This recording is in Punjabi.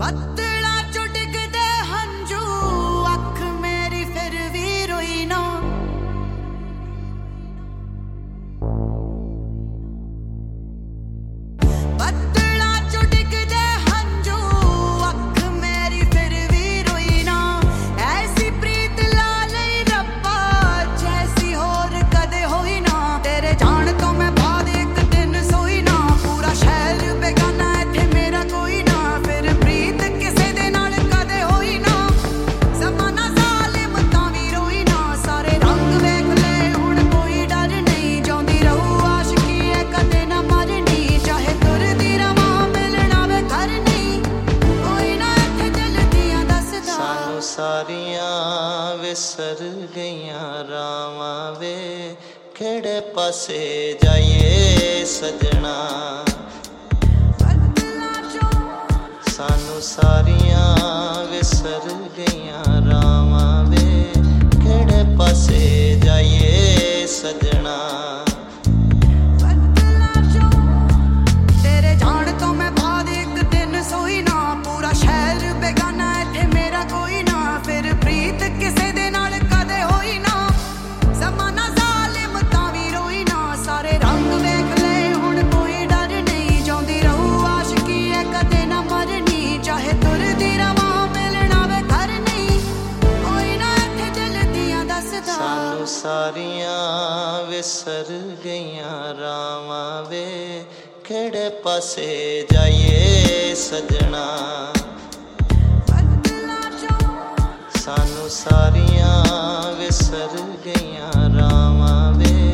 ਬੱਦਲਾਂ ਚੋਂ ਡਿੱਗਦੇ ਹੰਝੂ, ਅੱਖ ਮੇਰੀ ਫਿਰ ਵੀ ਰੋਈ ਨਾ। ਬੱਦਲਾਂ ਚੋਂ ਡਿੱਗਦੇ ਹੰਝੂ, ਅੱਖ ਮੇਰੀ ਫਿਰ ਵੀ ਰੋਈ ਨਾ। ਐਸੀ ਪ੍ਰੀਤ ਲਾ ਲਈ ਰੱਬਾ, ਜੈਸੀ ਹੋਰ ਕਦੇ ਹੋਈ ਨਾ। ਤੇਰੇ ਜਾਣ ਤੋਂ ਮੈਂ ਬਾਅਦ ਇੱਕ ਦਿਨ ਸੋਈ ਨਾ। ਪੂਰਾ ਸ਼ਹਿਰ ਬੇਗਾਨਾ ਇੱਥੇ ਮੇਰਾ ਕੋਈ ਨਾ। ਫਿਰ ਪ੍ਰੀਤ ਕਿਸੇ ਦੇ ਨਾਲ ਕਦੇ ਹੋਈ ਨਾ। ਜ਼ਮਾਨਾ ਜ਼ਾਲਿਮ ਤਾਂ ਵੀ ਰੋਈ ਨਾ। ਸਾਰੇ ਰੰਗ ਵੇਖ ਲਏ ਹੁਣ ਕੋਈ ਡਰ ਨਹੀਂ। ਜਿਉਂਦੀ ਰਹੂ ਆਸ਼ਕੀ ਹੈ ਕਦੇ ਨਾ ਮਰਨੀ। ਚਾਹੇ ਤੁਰਦੀ ਰਵਾਂ ਮਿਲਣਾ ਵੇ ਘਰ ਨਹੀਂ। ਕੋਈ ਨਾ ਇੱਥੇ ਦਿਲ ਦੀਆਂ ਦੱਸਦਾ। ਸਾਨੂੰ ਸਾਰੀਆਂ ਵਿਸਰ ਗਈਆਂ ਰਾਵਾਂ ਵੇ, ਕਿਹੜੇ ਪਾਸੇ ਜਾਈਏ ਸਜਣਾ। ਸਾਨੂੰ ਸਾਰੀਆਂ ਵਿਸਰ ਗਈਆਂ ਰਾਵਾਂ ਵੇ, ਕਿਹੜੇ ਪਾਸੇ ਜਾਈਏ ਸਜਣਾ। ਤੇਰੇ ਜਾਣ ਤੋਂ ਮੈਂ ਬਾਅਦ ਇੱਕ ਦਿਨ ਸੋਈ ਨਾ। ਪੂਰਾ ਸ਼ਹਿਰ ਬੇਗਾਨਾ ਇੱਥੇ ਮੇਰਾ ਕੋਈ ਨਾ। ਫਿਰ ਪ੍ਰੀਤ ਕਿਸੇ ਦੇ ਨਾਲ ਕਦੇ ਹੋਈ ਨਾ। ਜ਼ਮਾਨਾ ਜ਼ਾਲਿਮ ਤਾਂ ਵੀ ਰੋਈ ਨਾ। ਸਾਰੇ ਰੰਗ ਵੇਖ ਲਏ ਹੁਣ ਕੋਈ ਡਰ ਨਹੀਂ। ਜਿਉਂਦੀ ਰਹੂ ਆਸ਼ਕੀ ਹੈ ਕਦੇ ਨਾ ਮਰਨੀ। ਚਾਹੇ ਤੁਰਦੀ ਰਵਾਂ ਮਿਲਣਾ ਵੇ ਘਰ ਨਹੀਂ। ਕੋਈ ਨਾ ਇੱਥੇ ਦਿਲ ਦੀਆਂ ਦੱਸਦਾ। ਸਾਨੂੰ ਸਾਰੀਆਂ ਵਿਸਰ ਗਈਆਂ ਰਾਵਾਂ ਵੇ, ਕਿਹੜੇ ਪਾਸੇ ਜਾਈਏ ਸਜਣਾ। ਸਾਨੂੰ ਸਾਰੀਆਂ ਵਿਸਰ ਗਈਆਂ ਰਾਵਾਂ ਵੇ,